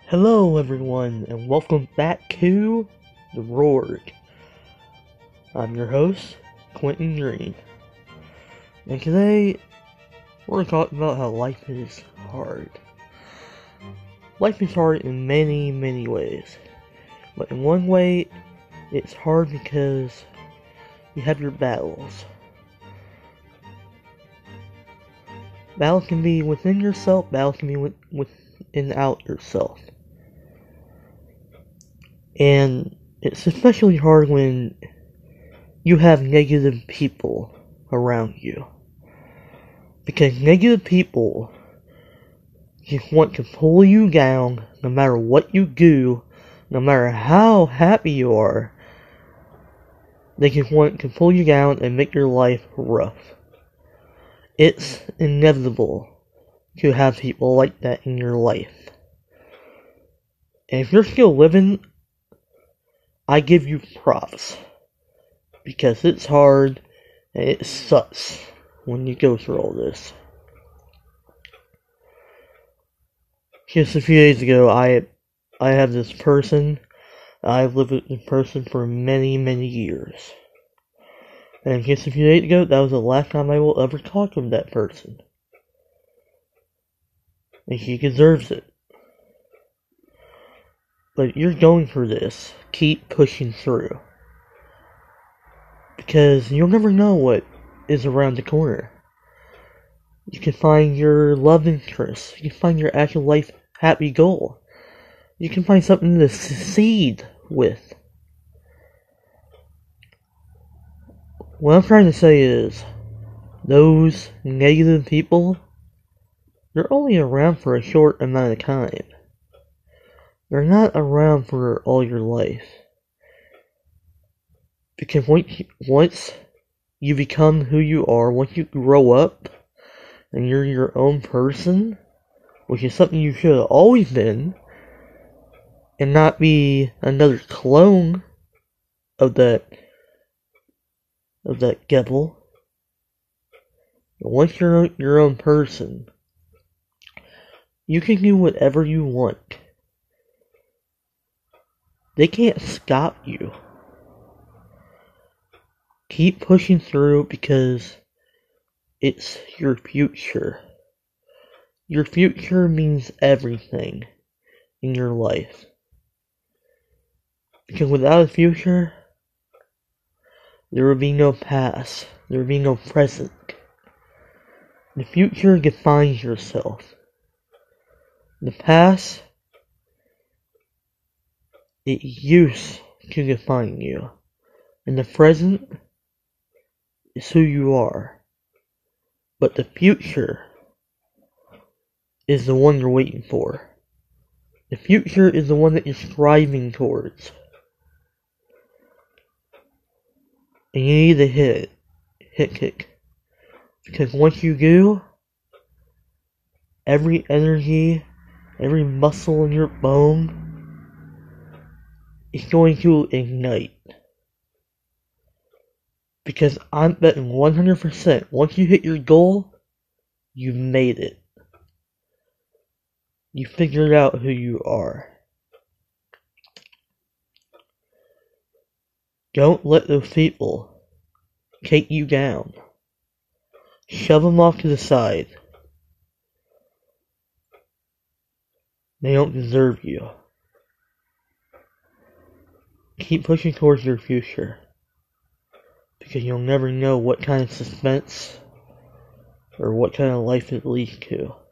Hello everyone, and welcome back to The Roar. I'm your host, Quentin Green. And today, we're talking about how life is hard. Life is hard in many, many ways. But in one way, it's hard because you have your battles. Battle can be within yourself, battle can be within out yourself. And it's especially hard when you have negative people around you. Because negative people just want to pull you down no matter what you do, no matter how happy you are. They just want to pull you down and make your life rough. It's inevitable to have people like that in your life. And if you're still living, I give you props, because it's hard and it sucks when you go through all this. Just a few days ago, I have this person. I've lived with this person for many, many years. And just a few days ago, that was the last time I will ever talk with that person. And she deserves it. But you're going through this. Keep pushing through. Because you'll never know what is around the corner. You can find your love interest. You can find your actual life happy goal. You can find something to succeed with. What I'm trying to say is, those negative people, they're only around for a short amount of time. They're not around for all your life. Because once you become who you are, once you grow up, and you're your own person, which is something you should have always been, and not be another clone of that devil. Once you're your own person, you can do whatever you want. They can't stop you. Keep pushing through because it's your future. Your future means everything in your life. Because without a future, there would be no past. There would be no present. The future defines yourself. The past, it used to define you. And the present is who you are. But the future is the one you're waiting for. The future is the one that you're striving towards. And you need to hit kick. Because once you do, every energy, every muscle in your bone is going to ignite. Because I'm betting 100%, once you hit your goal, you've made it. You figured out who you are. Don't let those people take you down. Shove them off to the side. They don't deserve you. Keep pushing towards your future. Because you'll never know what kind of suspense or what kind of life it leads to.